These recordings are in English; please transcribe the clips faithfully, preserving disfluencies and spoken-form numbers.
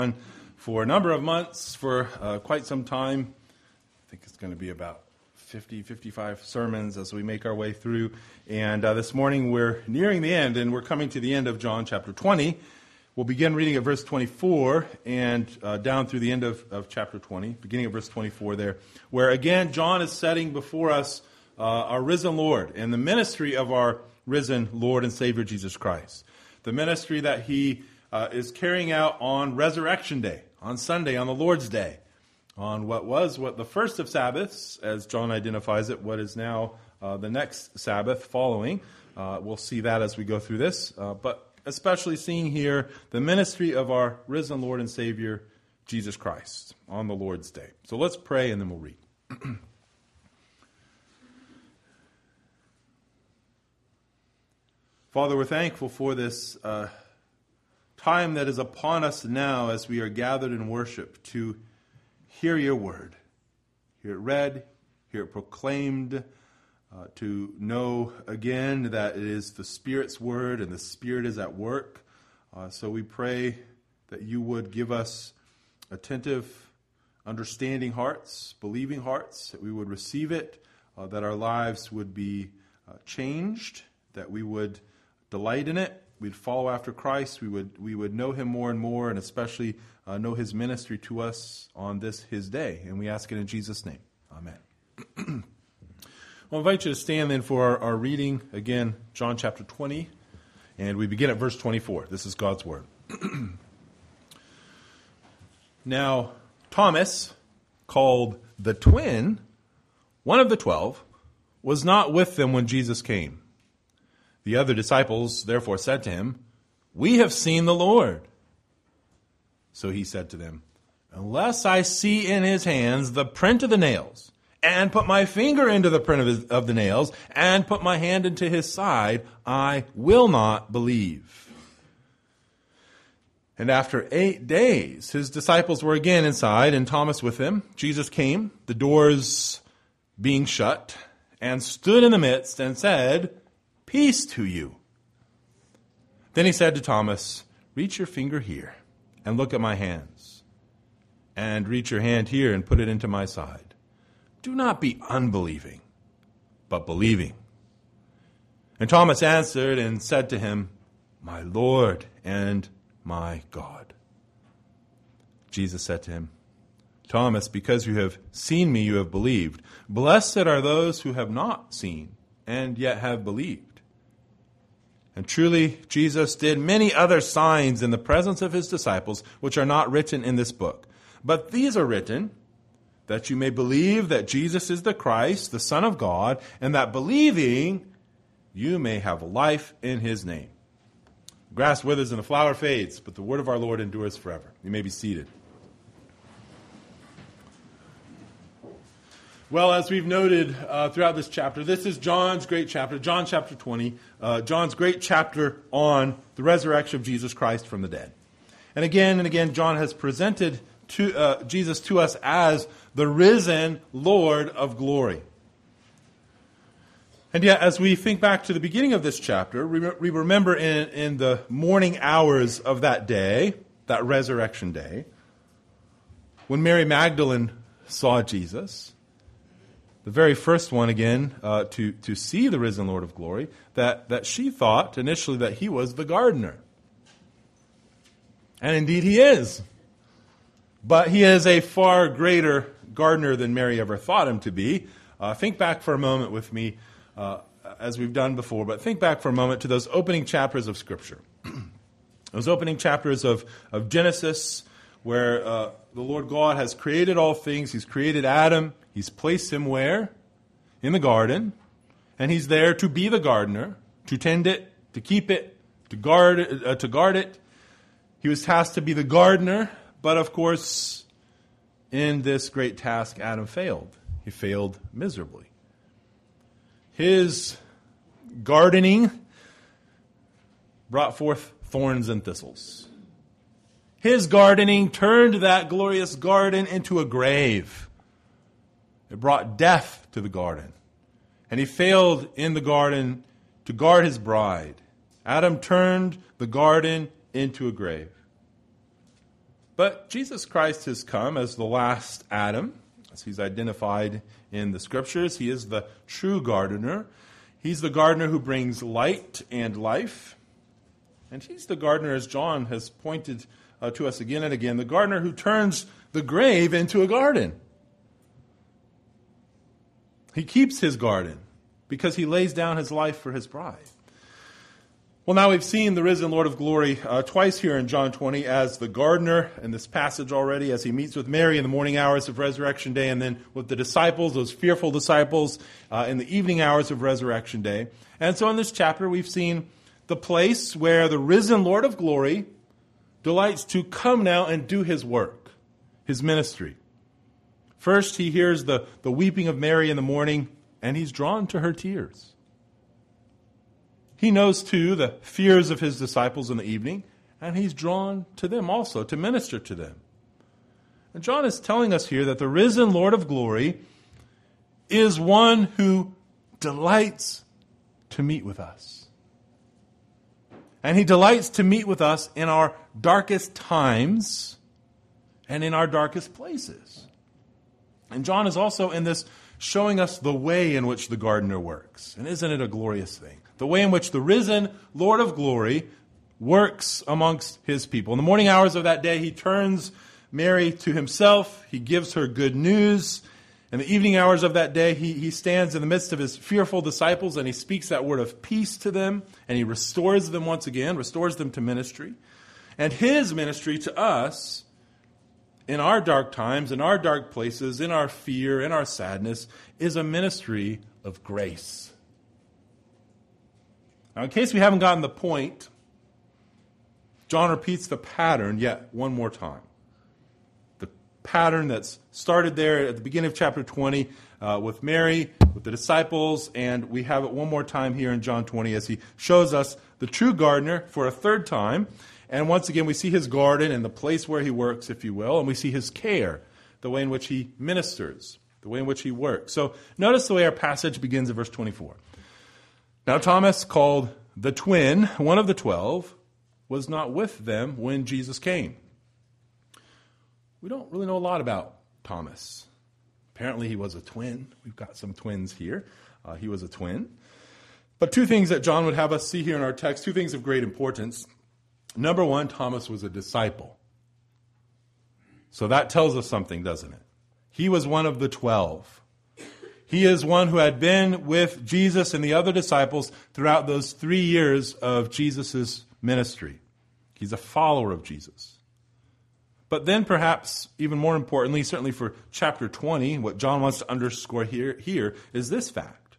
For a number of months, for uh, quite some time. I think it's going to be about fifty, fifty-five sermons as we make our way through. And uh, this morning we're nearing the end, and we're coming to the end of John chapter twenty. We'll begin reading at verse twenty-four and uh, down through the end of, of chapter twenty, beginning at verse twenty-four there, where again John is setting before us uh, our risen Lord and the ministry of our risen Lord and Savior Jesus Christ. The ministry that he uh, is carrying out on Resurrection Day, on Sunday, on the Lord's Day, on what was what the first of Sabbaths, as John identifies it, what is now uh, the next Sabbath following. Uh, we'll see that as we go through this, uh, but especially seeing here the ministry of our risen Lord and Savior, Jesus Christ, on the Lord's Day. So let's pray and then we'll read. Father, we're thankful for this uh, time that is upon us now as we are gathered in worship to hear your word, hear it read, hear it proclaimed, uh, to know again that it is the Spirit's word and the Spirit is at work. Uh, so we pray that you would give us attentive, understanding hearts, believing hearts, that we would receive it, uh, that our lives would be uh, changed, that we would delight in it, we'd follow after Christ, we would we would know him more and more, and especially uh, know his ministry to us on this his day. And we ask it in Jesus' name. Amen. I'll invite you to stand then for our, our reading, again, John chapter twenty, and we begin at verse twenty-four. This is God's word. Now, Thomas, called the twin, one of the twelve, was not with them when Jesus came. The other disciples therefore said to him, "We have seen the Lord." So he said to them, "Unless I see in his hands the print of the nails, and put my finger into the print of, his, of the nails, and put my hand into his side, I will not believe." And after eight days, his disciples were again inside, and Thomas with them. Jesus came, the doors being shut, and stood in the midst and said, "Peace to you." Then he said to Thomas, "Reach your finger here and look at my hands, and reach your hand here and put it into my side. Do not be unbelieving, but believing." And Thomas answered and said to him, "My Lord and my God." Jesus said to him, "Thomas, because you have seen me, you have believed. Blessed are those who have not seen and yet have believed." And truly, Jesus did many other signs in the presence of his disciples, which are not written in this book. But these are written, that you may believe that Jesus is the Christ, the Son of God, and that believing, you may have life in his name. The grass withers and the flower fades, but the word of our Lord endures forever. You may be seated. Well, as we've noted uh, throughout this chapter, this is John's great chapter, John chapter twenty, uh, John's great chapter on the resurrection of Jesus Christ from the dead. And again and again, John has presented to, uh, Jesus to us as the risen Lord of glory. And yet, as we think back to the beginning of this chapter, we, re- we remember in, in the morning hours of that day, that resurrection day, when Mary Magdalene saw Jesus, the very first one, again, uh, to, to see the risen Lord of glory, that, that she thought initially that he was the gardener. And indeed he is. But he is a far greater gardener than Mary ever thought him to be. Uh, think back for a moment with me, uh, as we've done before, but think back for a moment to those opening chapters of Scripture. Those opening chapters of, of Genesis, where uh, the Lord God has created all things. He's created Adam. He's placed him where? In the garden. And he's there to be the gardener, to tend it, to keep it, to guard, uh, to guard it. He was tasked to be the gardener, but of course, in this great task, Adam failed. He failed miserably. His gardening brought forth thorns and thistles. His gardening turned that glorious garden into a grave. It brought death to the garden. And he failed in the garden to guard his bride. Adam turned the garden into a grave. But Jesus Christ has come as the last Adam, as he's identified in the Scriptures. He is the true gardener. He's the gardener who brings light and life. And he's the gardener, as John has pointed uh, to us again and again, the gardener who turns the grave into a garden. He keeps his garden because he lays down his life for his bride. Well, now we've seen the risen Lord of glory uh, twice here in John twenty as the gardener in this passage already, as he meets with Mary in the morning hours of Resurrection Day, and then with the disciples, those fearful disciples, uh, in the evening hours of Resurrection Day. And so in this chapter, we've seen the place where the risen Lord of glory delights to come now and do his work, his ministry. First, he hears the, the weeping of Mary in the morning, and he's drawn to her tears. He knows, too, the fears of his disciples in the evening, and he's drawn to them also to minister to them. And John is telling us here that the risen Lord of glory is one who delights to meet with us. And he delights to meet with us in our darkest times and in our darkest places. And John is also in this showing us the way in which the gardener works. And isn't it a glorious thing? The way in which the risen Lord of glory works amongst his people. In the morning hours of that day, he turns Mary to himself. He gives her good news. In the evening hours of that day, he, he stands in the midst of his fearful disciples and he speaks that word of peace to them. And he restores them once again, restores them to ministry. And his ministry to us in our dark times, in our dark places, in our fear, in our sadness, is a ministry of grace. Now, in case we haven't gotten the point, John repeats the pattern yet one more time. The pattern that's started there at the beginning of chapter twenty uh, with Mary, with the disciples, and we have it one more time here in John twenty as he shows us the true gardener for a third time. And once again, we see his garden and the place where he works, if you will, and we see his care, the way in which he ministers, the way in which he works. So notice the way our passage begins in verse twenty-four. Now Thomas, called the twin, one of the twelve, was not with them when Jesus came. We don't really know a lot about Thomas. Apparently he was a twin. We've got some twins here. Uh, he was a twin. But two things that John would have us see here in our text, two things of great importance. Number one, Thomas was a disciple. So that tells us something, doesn't it? He was one of the twelve. He is one who had been with Jesus and the other disciples throughout those three years of Jesus' ministry. He's a follower of Jesus. But then perhaps even more importantly, certainly for chapter twenty, what John wants to underscore here, here is this fact.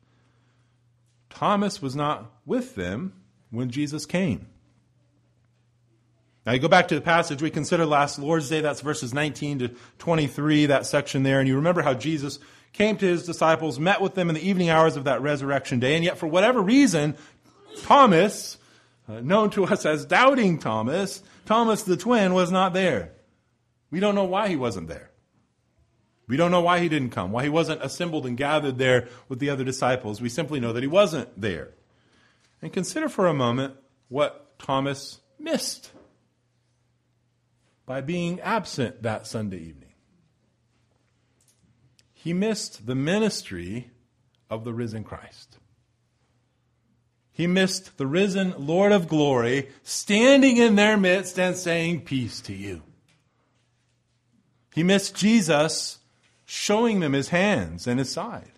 Thomas was not with them when Jesus came. Now you go back to the passage we considered last Lord's Day, that's verses nineteen to twenty-three, that section there, and you remember how Jesus came to his disciples, met with them in the evening hours of that resurrection day, and yet for whatever reason, Thomas, uh, known to us as Doubting Thomas, Thomas the twin, was not there. We don't know why he wasn't there. We don't know why he didn't come, why he wasn't assembled and gathered there with the other disciples. We simply know that he wasn't there. And consider for a moment what Thomas missed by being absent that Sunday evening. He missed the ministry of the risen Christ. He missed the risen Lord of glory standing in their midst and saying, "Peace to you." He missed Jesus showing them his hands and his side.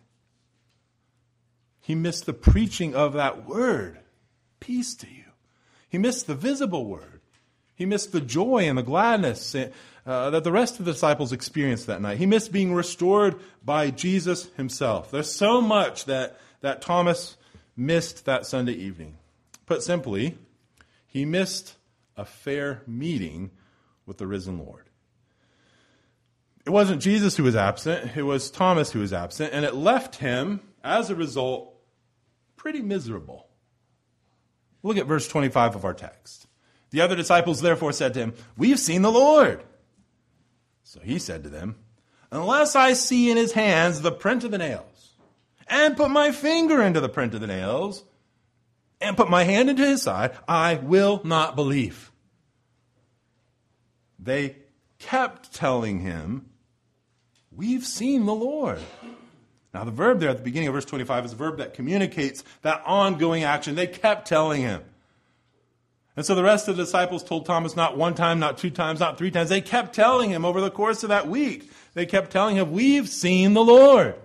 He missed the preaching of that word, "Peace to you." He missed the visible word. He missed the joy and the gladness uh, that the rest of the disciples experienced that night. He missed being restored by Jesus himself. There's so much that, that Thomas missed that Sunday evening. Put simply, he missed a fair meeting with the risen Lord. It wasn't Jesus who was absent, it was Thomas who was absent, and it left him, as a result, pretty miserable. Look at verse twenty-five of our text. The other disciples therefore said to him, "We've seen the Lord." So he said to them, "Unless I see in his hands the print of the nails, and put my finger into the print of the nails, and put my hand into his side, I will not believe." They kept telling him, we've seen the Lord. Now the verb there at the beginning of verse twenty-five is a verb that communicates that ongoing action. They kept telling him. And so the rest of the disciples told Thomas not one time, not two times, not three times. They kept telling him over the course of that week. They kept telling him, we've seen the Lord.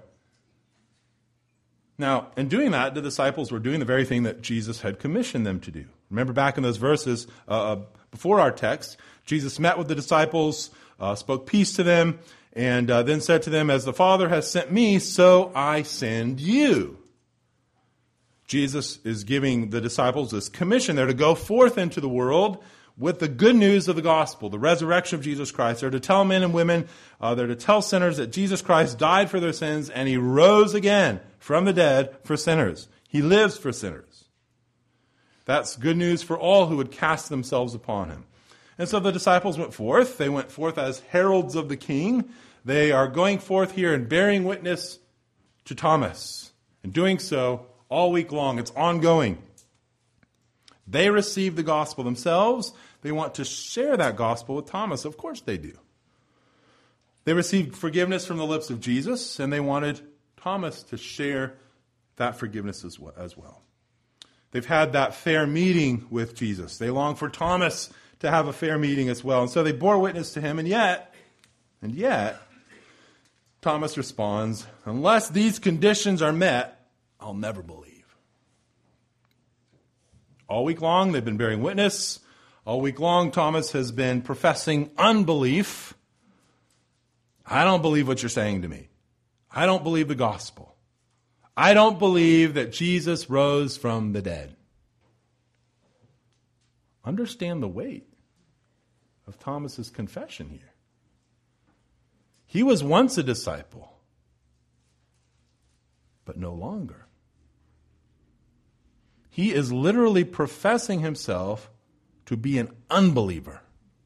Now, in doing that, the disciples were doing the very thing that Jesus had commissioned them to do. Remember back in those verses uh, before our text, Jesus met with the disciples, uh, spoke peace to them, and uh, then said to them, as the Father has sent me, so I send you. Jesus is giving the disciples this commission. They're to go forth into the world with the good news of the gospel, the resurrection of Jesus Christ. They're to tell men and women, uh, they're to tell sinners that Jesus Christ died for their sins and he rose again from the dead for sinners. He lives for sinners. That's good news for all who would cast themselves upon him. And so the disciples went forth. They went forth as heralds of the King. They are going forth here and bearing witness to Thomas. And doing so all week long. It's ongoing. They receive the gospel themselves. They want to share that gospel with Thomas. Of course they do. They received forgiveness from the lips of Jesus, and they wanted Thomas to share that forgiveness as well. They've had that fair meeting with Jesus. They long for Thomas to have a fair meeting as well. And so they bore witness to him, and yet, and yet, Thomas responds, unless these conditions are met, I'll never believe. All week long, they've been bearing witness. All week long, Thomas has been professing unbelief. I don't believe what you're saying to me. I don't believe the gospel. I don't believe that Jesus rose from the dead. Understand the weight of Thomas's confession here. He was once a disciple, but no longer. He is literally professing himself to be an unbeliever.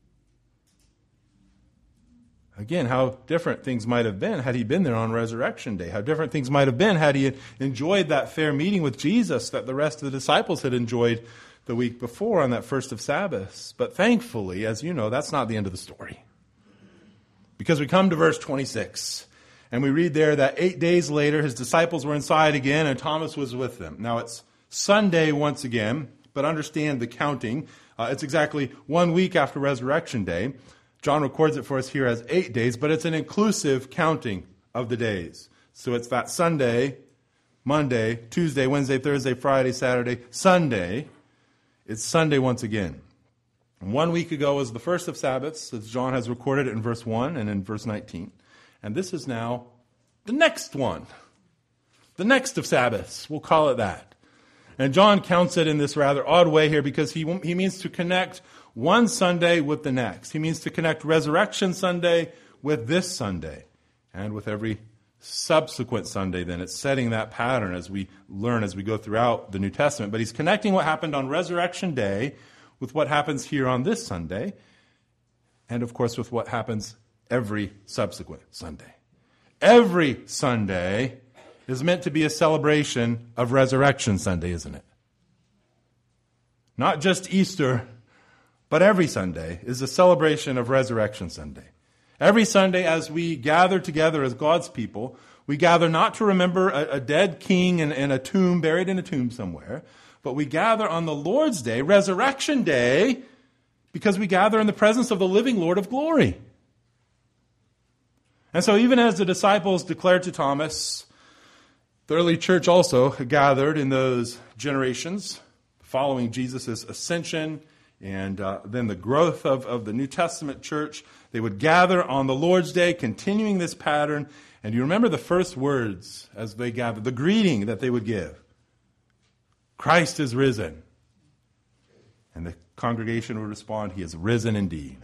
Again, how different things might have been had he been there on Resurrection Day. How different things might have been had he enjoyed that fair meeting with Jesus that the rest of the disciples had enjoyed the week before on that first of Sabbaths. But thankfully, as you know, that's not the end of the story. Because we come to verse twenty-six, and we read there that eight days later his disciples were inside again and Thomas was with them. Now it's Sunday once again, but understand the counting. Uh, it's exactly one week after Resurrection Day. John records it for us here as eight days, but it's an inclusive counting of the days. So it's that Sunday, Monday, Tuesday, Wednesday, Thursday, Friday, Saturday, Sunday. It's Sunday once again. And one week ago was the first of Sabbaths, as John has recorded it in verse one and in verse nineteen. And this is now the next one. The next of Sabbaths, we'll call it that. And John counts it in this rather odd way here because he he means to connect one Sunday with the next. He means to connect Resurrection Sunday with this Sunday and with every subsequent Sunday. Then it's setting that pattern as we learn, as we go throughout the New Testament. But he's connecting what happened on Resurrection Day with what happens here on this Sunday and, of course, with what happens every subsequent Sunday. Every Sunday is meant to be a celebration of Resurrection Sunday, isn't it? Not just Easter, but every Sunday is a celebration of Resurrection Sunday. Every Sunday as we gather together as God's people, we gather not to remember a, a dead king in, in a tomb, buried in a tomb somewhere, but we gather on the Lord's Day, Resurrection Day, because we gather in the presence of the living Lord of glory. And so even as the disciples declared to Thomas, the early church also gathered in those generations following Jesus' ascension and uh, then the growth of, of the New Testament church. They would gather on the Lord's Day, continuing this pattern. And you remember the first words as they gathered, the greeting that they would give. Christ is risen. And the congregation would respond, He is risen indeed.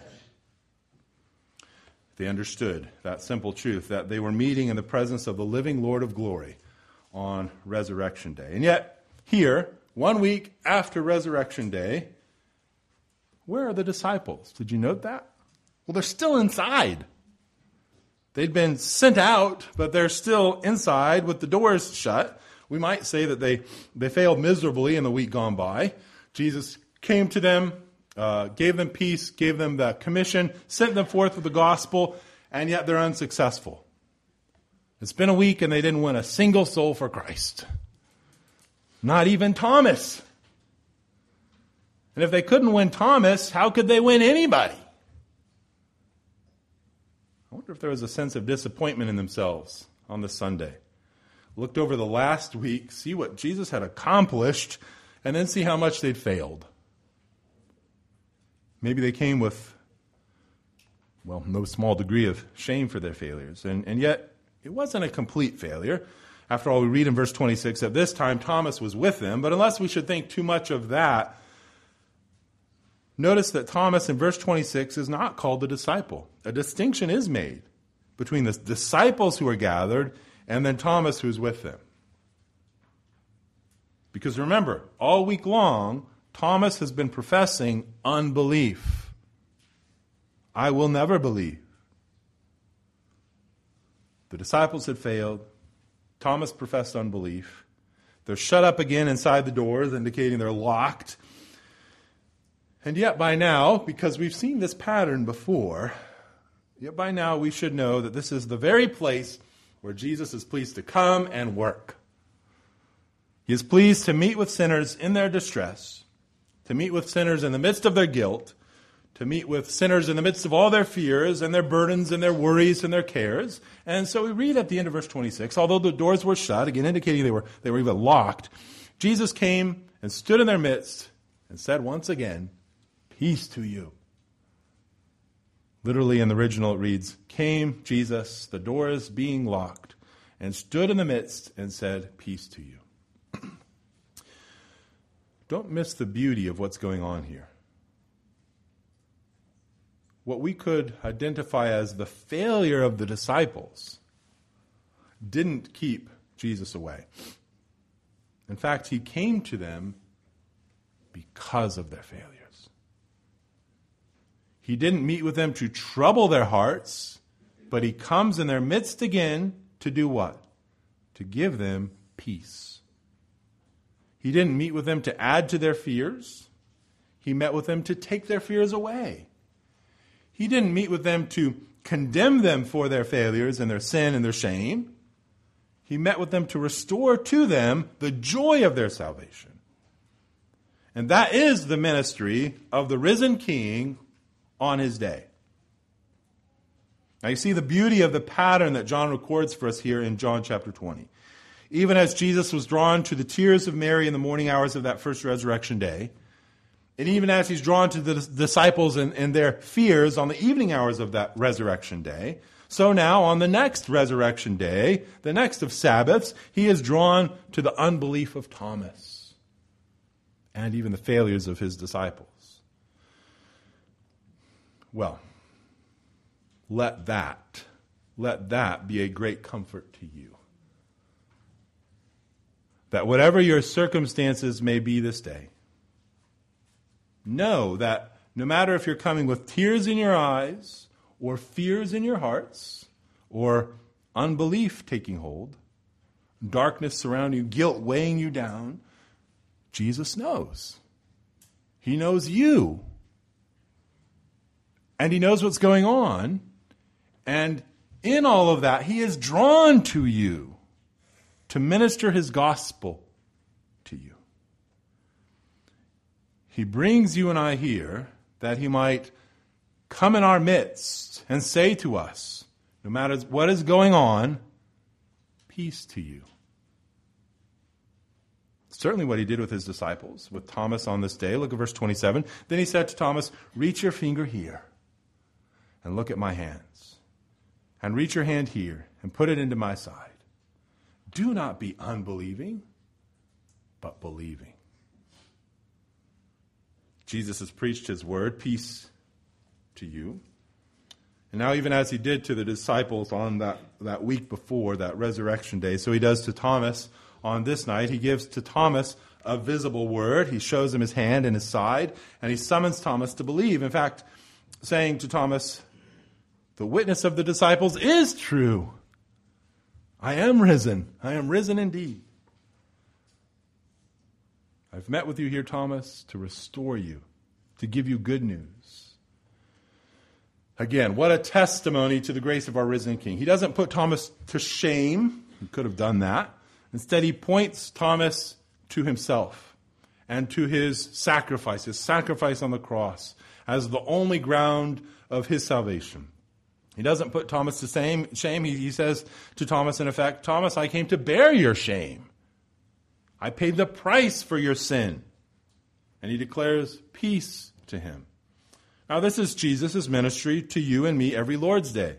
They understood that simple truth, that they were meeting in the presence of the living Lord of glory on Resurrection Day. And yet, here, one week after Resurrection Day, where are the disciples? Did you note that? Well, they're still inside. They'd been sent out, but they're still inside with the doors shut. We might say that they, they failed miserably in the week gone by. Jesus came to them uh, gave them peace, gave them the commission, sent them forth with the gospel, and yet they're unsuccessful. It's been a week and they didn't win a single soul for Christ. Not even Thomas. And if they couldn't win Thomas, how could they win anybody? I wonder if there was a sense of disappointment in themselves on this Sunday. Looked over the last week, see what Jesus had accomplished, and then see how much they'd failed. Maybe they came with, well, no small degree of shame for their failures. And, and yet, it wasn't a complete failure. After all, we read in verse twenty-six, at this time Thomas was with them, but unless we should think too much of that, notice that Thomas in verse twenty-six is not called the disciple. A distinction is made between the disciples who are gathered and then Thomas who's with them. Because remember, all week long, Thomas has been professing unbelief. I will never believe. The disciples had failed. Thomas professed unbelief. They're shut up again inside the doors, indicating they're locked. And yet by now, because we've seen this pattern before, yet by now we should know that this is the very place where Jesus is pleased to come and work. He is pleased to meet with sinners in their distress, to meet with sinners in the midst of their guilt, to meet with sinners in the midst of all their fears and their burdens and their worries and their cares. And so we read at the end of verse twenty-six, although the doors were shut, again indicating they were, they were even locked, Jesus came and stood in their midst and said once again, peace to you. Literally in the original it reads, came Jesus, the doors being locked, and stood in the midst and said, peace to you. Don't miss the beauty of what's going on here. What we could identify as the failure of the disciples didn't keep Jesus away. In fact, he came to them because of their failures. He didn't meet with them to trouble their hearts, but he comes in their midst again to do what? To give them peace. He didn't meet with them to add to their fears. He met with them to take their fears away. He didn't meet with them to condemn them for their failures and their sin and their shame. He met with them to restore to them the joy of their salvation. And that is the ministry of the risen King on his day. Now you see the beauty of the pattern that John records for us here in John chapter twenty. Even as Jesus was drawn to the tears of Mary in the morning hours of that first resurrection day, and even as he's drawn to the disciples and, and their fears on the evening hours of that resurrection day, so now on the next resurrection day, the next of Sabbaths, he is drawn to the unbelief of Thomas and even the failures of his disciples. Well, let that, let that be a great comfort to you. That whatever your circumstances may be this day, know that no matter if you're coming with tears in your eyes or fears in your hearts or unbelief taking hold, darkness surrounding you, guilt weighing you down, Jesus knows. He knows you. And he knows what's going on. And in all of that, he is drawn to you to minister his gospel to you. He brings you and I here that he might come in our midst and say to us, no matter what is going on, peace to you. Certainly what he did with his disciples, with Thomas on this day. Look at verse twenty-seven. Then he said to Thomas, reach your finger here and look at my hands. And reach your hand here and put it into my side. Do not be unbelieving, but believing. Jesus has preached his word, peace to you. And now even as he did to the disciples on that, that week before, that resurrection day, so he does to Thomas on this night. He gives to Thomas a visible word. He shows him his hand and his side, and he summons Thomas to believe. In fact, saying to Thomas, the witness of the disciples is true. I am risen. I am risen indeed. I've met with you here, Thomas, to restore you to give you good news. Again, what a testimony to the grace of our risen King. He doesn't put Thomas to shame. He could have done that. Instead, he points Thomas to himself and to his sacrifice, his sacrifice on the cross, as the only ground of his salvation. He doesn't put Thomas to shame. shame. He, he says to Thomas, in effect, Thomas, I came to bear your shame. I paid the price for your sin. And he declares peace to him. Now, this is Jesus' ministry to you and me every Lord's Day.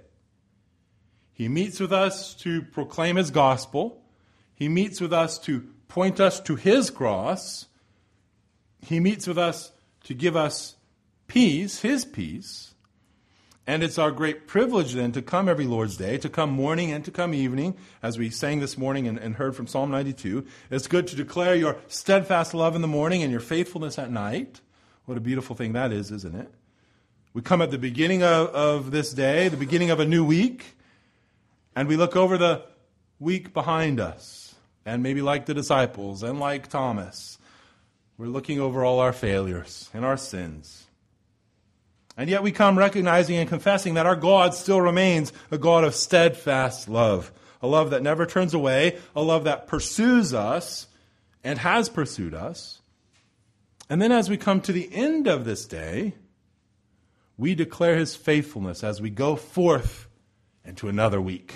He meets with us to proclaim his gospel. He meets with us to point us to his cross. He meets with us to give us peace, his peace. And it's our great privilege then to come every Lord's Day, to come morning and to come evening, as we sang this morning and, and heard from Psalm ninety-two. It's good to declare your steadfast love in the morning and your faithfulness at night. What a beautiful thing that is, isn't it? We come at the beginning of, of this day, the beginning of a new week, and we look over the week behind us. And maybe like the disciples and like Thomas, we're looking over all our failures and our sins. And yet we come recognizing and confessing that our God still remains a God of steadfast love. A love that never turns away. A love that pursues us and has pursued us. And then as we come to the end of this day, we declare his faithfulness as we go forth into another week.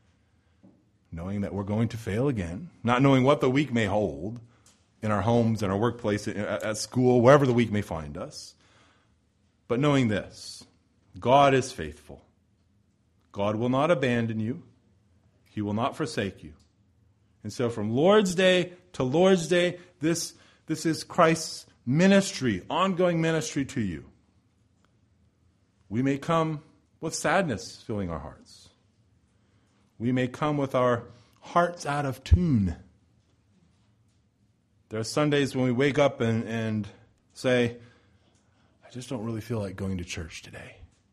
Knowing that we're going to fail again. Not knowing what the week may hold in our homes, in our workplace, at school, wherever the week may find us. But knowing this, God is faithful. God will not abandon you. He will not forsake you. And so from Lord's Day to Lord's Day, this, this is Christ's ministry, ongoing ministry to you. We may come with sadness filling our hearts. We may come with our hearts out of tune. There are Sundays when we wake up and, and say, I just don't really feel like going to church today.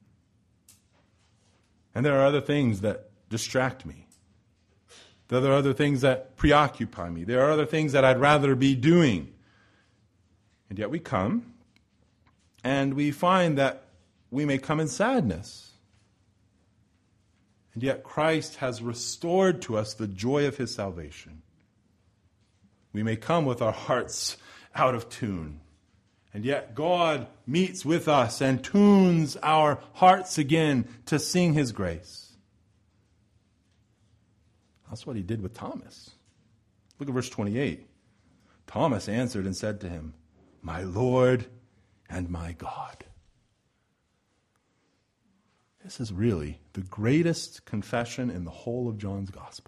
And there are other things that distract me. There are other things that preoccupy me. There are other things that I'd rather be doing. And yet we come, and we find that we may come in sadness. And yet Christ has restored to us the joy of his salvation. We may come with our hearts out of tune. And yet God meets with us and tunes our hearts again to sing his grace. That's what he did with Thomas. Look at verse twenty-eight. Thomas answered and said to him, my Lord and my God. This is really the greatest confession in the whole of John's gospel.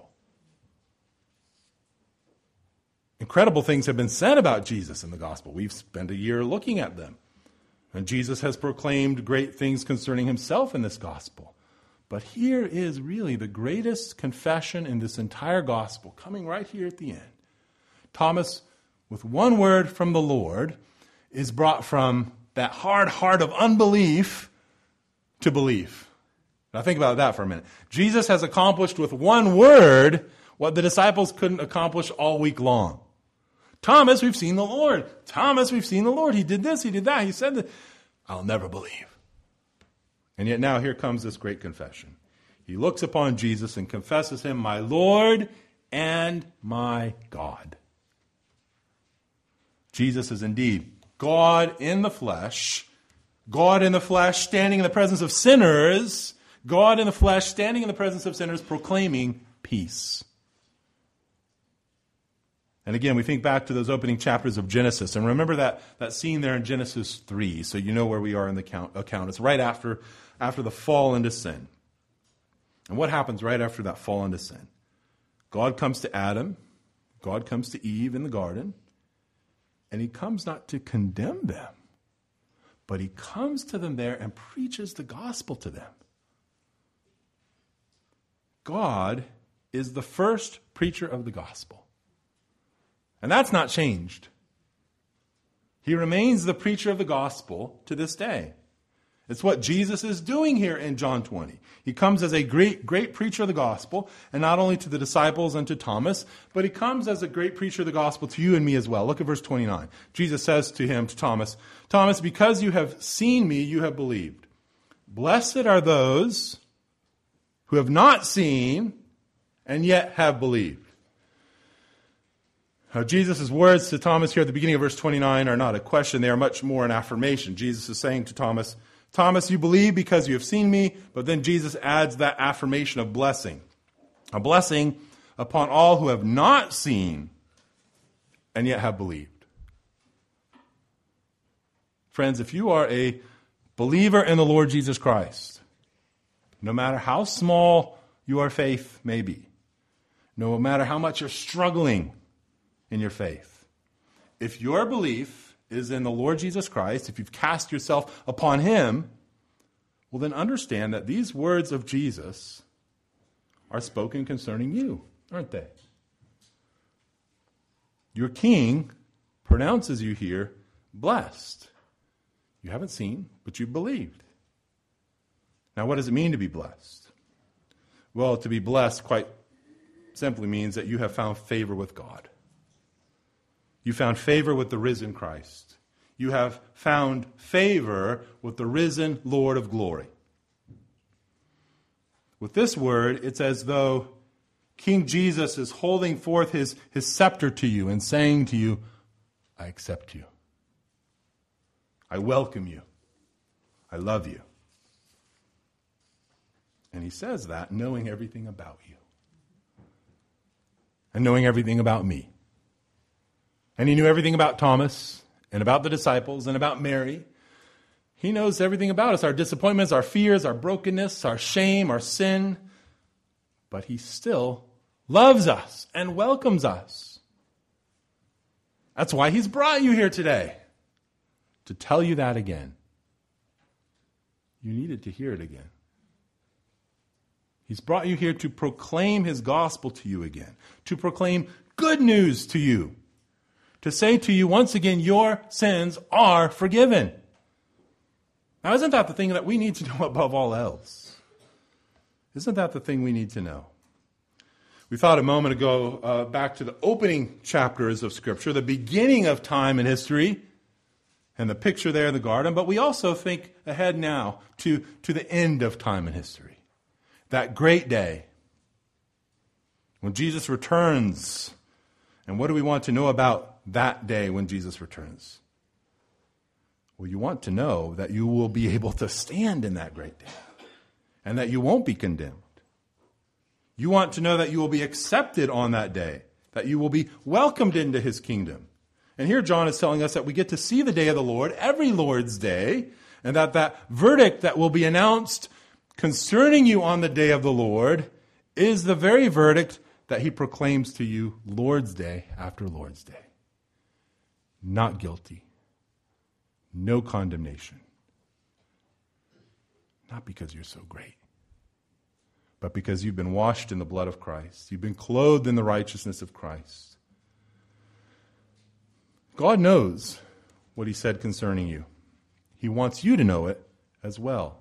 Incredible things have been said about Jesus in the gospel. We've spent a year looking at them. And Jesus has proclaimed great things concerning himself in this gospel. But here is really the greatest confession in this entire gospel, coming right here at the end. Thomas, with one word from the Lord, is brought from that hard heart of unbelief to belief. Now think about that for a minute. Jesus has accomplished with one word what the disciples couldn't accomplish all week long. Thomas, we've seen the Lord. Thomas, we've seen the Lord. He did this, he did that, he said that. I'll never believe. And yet now here comes this great confession. He looks upon Jesus and confesses him, my Lord and my God. Jesus is indeed God in the flesh, God in the flesh standing in the presence of sinners, God in the flesh standing in the presence of sinners proclaiming peace. And again, we think back to those opening chapters of Genesis. And remember that, that scene there in Genesis three, so you know where we are in the count, account. It's right after, after the fall into sin. And what happens right after that fall into sin? God comes to Adam. God comes to Eve in the garden. And he comes not to condemn them, but he comes to them there and preaches the gospel to them. God is the first preacher of the gospel. And that's not changed. He remains the preacher of the gospel to this day. It's what Jesus is doing here in John twenty. He comes as a great, great preacher of the gospel, and not only to the disciples and to Thomas, but he comes as a great preacher of the gospel to you and me as well. Look at verse twenty-nine. Jesus says to him, to Thomas, Thomas, because you have seen me, you have believed. Blessed are those who have not seen and yet have believed. Now, Jesus' words to Thomas here at the beginning of verse twenty-nine are not a question. They are much more an affirmation. Jesus is saying to Thomas, Thomas, you believe because you have seen me, but then Jesus adds that affirmation of blessing. A blessing upon all who have not seen and yet have believed. Friends, if you are a believer in the Lord Jesus Christ, no matter how small your faith may be, no matter how much you're struggling in your faith, if your belief is in the Lord Jesus Christ, if you've cast yourself upon him, well then understand that these words of Jesus are spoken concerning you, aren't they? Your King pronounces you here blessed. You haven't seen, but you've believed. Now, what does it mean to be blessed? Well, to be blessed quite simply means that you have found favor with God. You found favor with the risen Christ. You have found favor with the risen Lord of glory. With this word, it's as though King Jesus is holding forth his, his scepter to you and saying to you, I accept you. I welcome you. I love you. And he says that knowing everything about you. And knowing everything about me. And he knew everything about Thomas and about the disciples and about Mary. He knows everything about us, our disappointments, our fears, our brokenness, our shame, our sin. But he still loves us and welcomes us. That's why he's brought you here today, to tell you that again. You needed to hear it again. He's brought you here to proclaim his gospel to you again, to proclaim good news to you. To say to you once again, your sins are forgiven. Now, isn't that the thing that we need to know above all else? Isn't that the thing we need to know? We thought a moment ago uh, back to the opening chapters of Scripture, the beginning of time and history, and the picture there in the garden, but we also think ahead now to, to the end of time and history. That great day when Jesus returns. And what do we want to know about that day when Jesus returns? Well, you want to know that you will be able to stand in that great day and that you won't be condemned. You want to know that you will be accepted on that day, that you will be welcomed into his kingdom. And here John is telling us that we get to see the day of the Lord, every Lord's day, and that that verdict that will be announced concerning you on the day of the Lord is the very verdict that he proclaims to you Lord's Day after Lord's Day. Not guilty. No condemnation. Not because you're so great, but because you've been washed in the blood of Christ. You've been clothed in the righteousness of Christ. God knows what he said concerning you. He wants you to know it as well.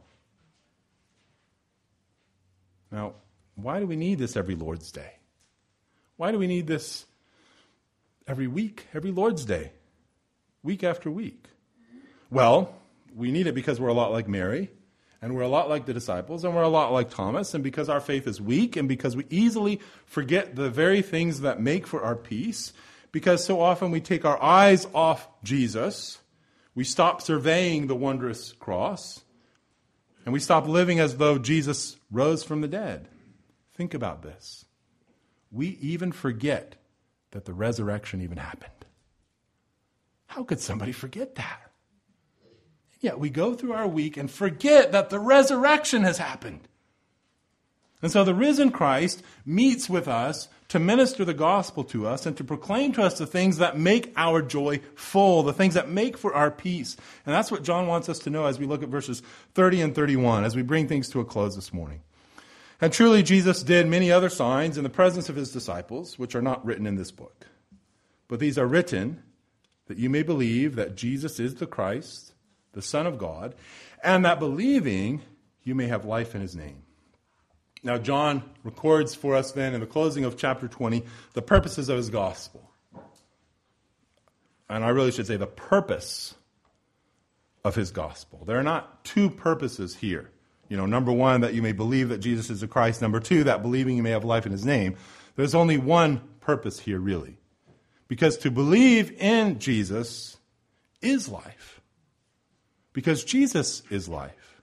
Now, why do we need this every Lord's Day? Why do we need this every week, every Lord's Day, week after week? Well, we need it because we're a lot like Mary, and we're a lot like the disciples, and we're a lot like Thomas, and because our faith is weak, and because we easily forget the very things that make for our peace, because so often we take our eyes off Jesus, we stop surveying the wondrous cross, and we stop living as though Jesus rose from the dead. Think about this. We even forget that the resurrection even happened. How could somebody forget that? Yet we go through our week and forget that the resurrection has happened. And so the risen Christ meets with us to minister the gospel to us and to proclaim to us the things that make our joy full, the things that make for our peace. And that's what John wants us to know as we look at verses thirty and thirty-one, as we bring things to a close this morning. And truly, Jesus did many other signs in the presence of his disciples, which are not written in this book. But these are written that you may believe that Jesus is the Christ, the Son of God, and that believing you may have life in his name. Now, John records for us then in the closing of chapter twenty the purposes of his gospel. And I really should say the purpose of his gospel. There are not two purposes here. You know, number one, that you may believe that Jesus is the Christ. Number two, that believing you may have life in his name. There's only one purpose here, really. Because to believe in Jesus is life. Because Jesus is life.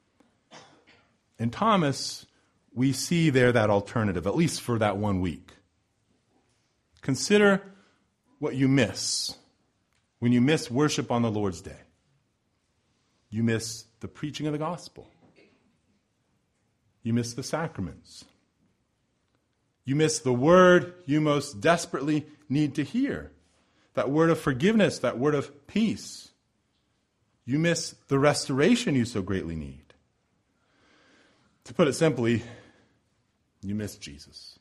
In Thomas, we see there that alternative, at least for that one week. Consider what you miss when you miss worship on the Lord's Day. You miss the preaching of the gospel. You miss the sacraments. You miss the word you most desperately need to hear. That word of forgiveness, that word of peace. You miss the restoration you so greatly need. To put it simply, you miss Jesus.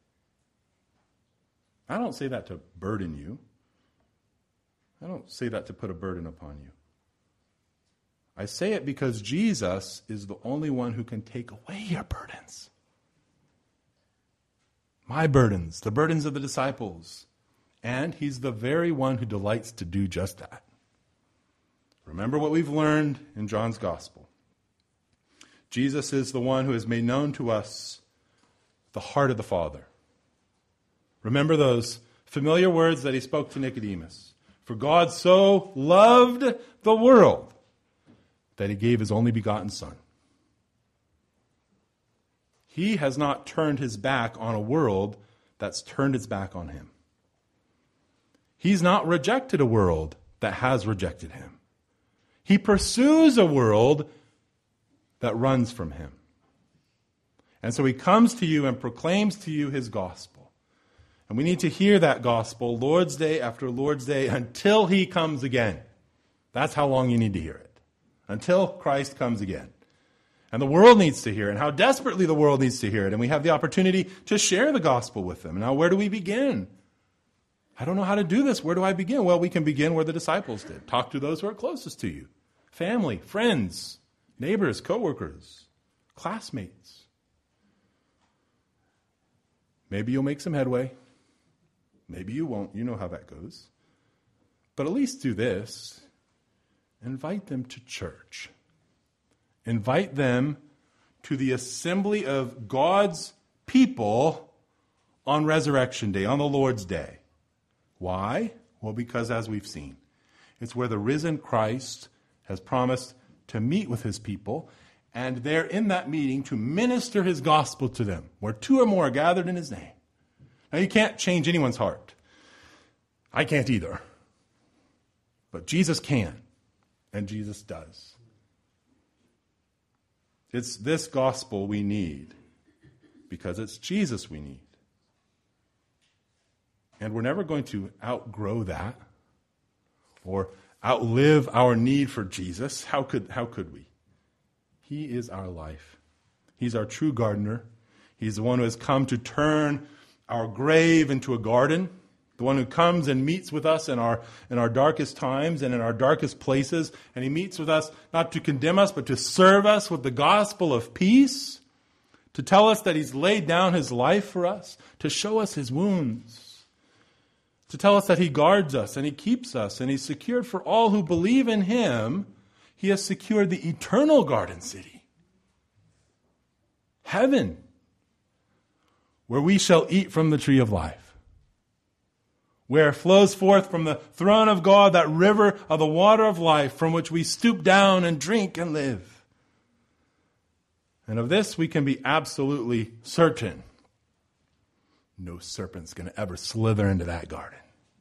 I don't say that to burden you. I don't say that to put a burden upon you. I say it because Jesus is the only one who can take away your burdens. My burdens, the burdens of the disciples. And he's the very one who delights to do just that. Remember what we've learned in John's Gospel. Jesus is the one who has made known to us the heart of the Father. Remember those familiar words that he spoke to Nicodemus. For God so loved the world that he gave his only begotten Son. He has not turned his back on a world that's turned its back on him. He's not rejected a world that has rejected him. He pursues a world that runs from him. And so he comes to you and proclaims to you his gospel. And we need to hear that gospel Lord's Day after Lord's Day until he comes again. That's how long you need to hear it. Until Christ comes again. And the world needs to hear it, and how desperately the world needs to hear it. And we have the opportunity to share the gospel with them. Now, where do we begin? I don't know how to do this. Where do I begin? Well, we can begin where the disciples did. Talk to those who are closest to you. Family, friends, neighbors, coworkers, classmates. Maybe you'll make some headway. Maybe you won't. You know how that goes. But at least do this. Invite them to church. Invite them to the assembly of God's people on Resurrection Day, on the Lord's Day. Why? Well, because as we've seen, it's where the risen Christ has promised to meet with his people, and they're in that meeting to minister his gospel to them, where two or more are gathered in his name. Now, you can't change anyone's heart. I can't either. But Jesus can. And Jesus does. It's this gospel we need because it's Jesus we need. And we're never going to outgrow that or outlive our need for Jesus. How could, how could we? He is our life. He's our true gardener. He's the one who has come to turn our grave into a garden. The one who comes and meets with us in our in our darkest times and in our darkest places. And he meets with us not to condemn us, but to serve us with the gospel of peace. To tell us that he's laid down his life for us. To show us his wounds. To tell us that he guards us and he keeps us. And he's secured for all who believe in him. He has secured the eternal garden city. Heaven. Where we shall eat from the tree of life. Where flows forth from the throne of God that river of the water of life from which we stoop down and drink and live. And of this we can be absolutely certain. No serpent's going to ever slither into that garden.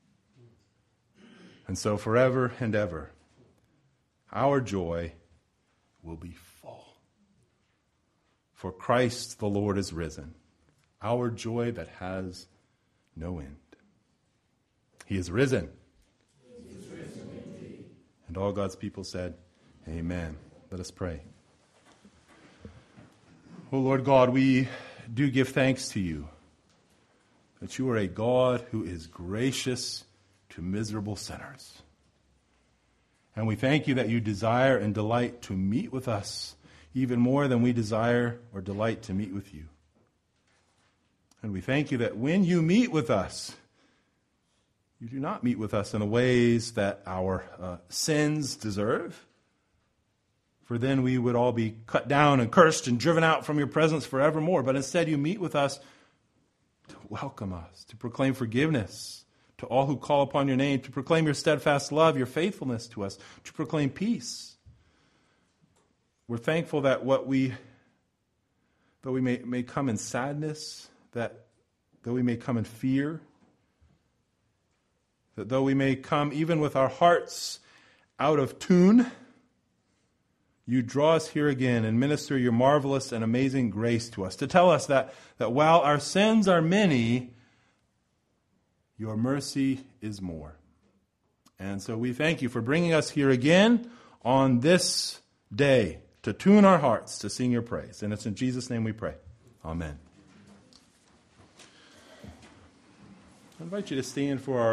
And so forever and ever, our joy will be full. For Christ the Lord is risen. Our joy that has no end. He is risen. He is risen indeed. And all God's people said, amen. Let us pray. Oh Lord God, we do give thanks to you that you are a God who is gracious to miserable sinners. And we thank you that you desire and delight to meet with us even more than we desire or delight to meet with you. And we thank you that when you meet with us, you do not meet with us in the ways that our uh, sins deserve. For then we would all be cut down and cursed and driven out from your presence forevermore. But instead you meet with us to welcome us, to proclaim forgiveness to all who call upon your name, to proclaim your steadfast love, your faithfulness to us, to proclaim peace. We're thankful that what we, though we may, may come in sadness, that though we may come in fear, that though we may come even with our hearts out of tune, you draw us here again and minister your marvelous and amazing grace to us, to tell us that, that while our sins are many, your mercy is more. And so we thank you for bringing us here again on this day to tune our hearts to sing your praise. And it's in Jesus' name we pray. Amen. I invite you to stand for our